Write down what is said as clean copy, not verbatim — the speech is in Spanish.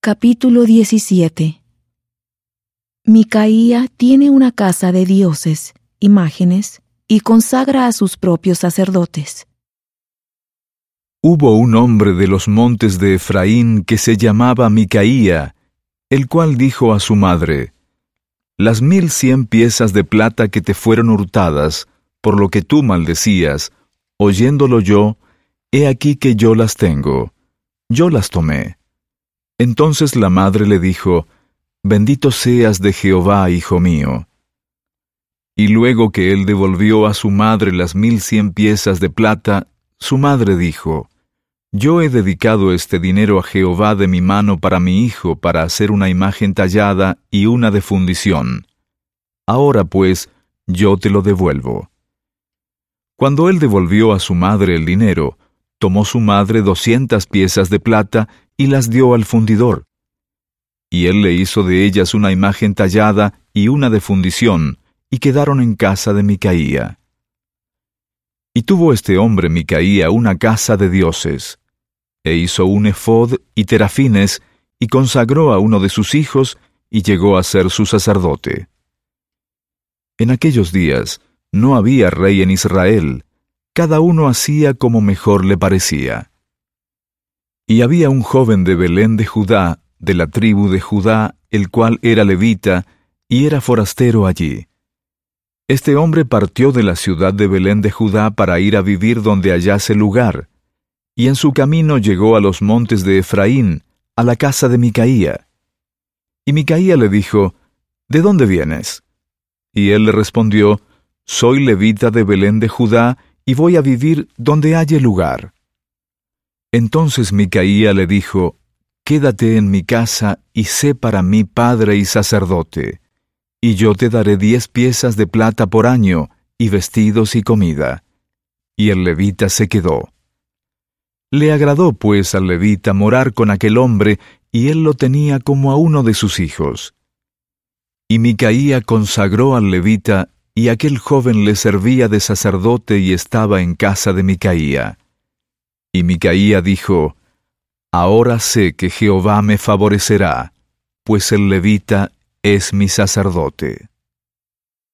Capítulo 17. Micaía tiene una casa de dioses, imágenes, y consagra a sus propios sacerdotes. Hubo un hombre de los montes de Efraín que se llamaba Micaía, el cual dijo a su madre: «Las 1100 piezas de plata que te fueron hurtadas, por lo que tú maldecías, oyéndolo yo, he aquí que yo las tengo. Yo las tomé». Entonces la madre le dijo: «Bendito seas de Jehová, hijo mío». Y luego que él devolvió a su madre las 1100 piezas de plata, su madre dijo: «Yo he dedicado este dinero a Jehová de mi mano para mi hijo, para hacer una imagen tallada y una de fundición. Ahora pues, yo te lo devuelvo». Cuando él devolvió a su madre el dinero, tomó su madre 200 piezas de plata y las dio al fundidor. Y él le hizo de ellas una imagen tallada y una de fundición, y quedaron en casa de Micaía. Y tuvo este hombre Micaía una casa de dioses, e hizo un efod y terafines, y consagró a uno de sus hijos, y llegó a ser su sacerdote. En aquellos días no había rey en Israel, cada uno hacía como mejor le parecía. Y había un joven de Belén de Judá, de la tribu de Judá, el cual era levita, y era forastero allí. Este hombre partió de la ciudad de Belén de Judá para ir a vivir donde hallase lugar, y en su camino llegó a los montes de Efraín, a la casa de Micaía. Y Micaía le dijo: «¿De dónde vienes?» Y él le respondió: «Soy levita de Belén de Judá, y voy a vivir donde halle lugar». Entonces Micaía le dijo: «Quédate en mi casa, y sé para mí padre y sacerdote, y yo te daré 10 piezas de plata por año, y vestidos y comida». Y el levita se quedó. Le agradó pues al levita morar con aquel hombre, y él lo tenía como a uno de sus hijos. Y Micaía consagró al levita, y aquel joven le servía de sacerdote y estaba en casa de Micaía. Y Micaía dijo: «Ahora sé que Jehová me favorecerá, pues el levita es mi sacerdote».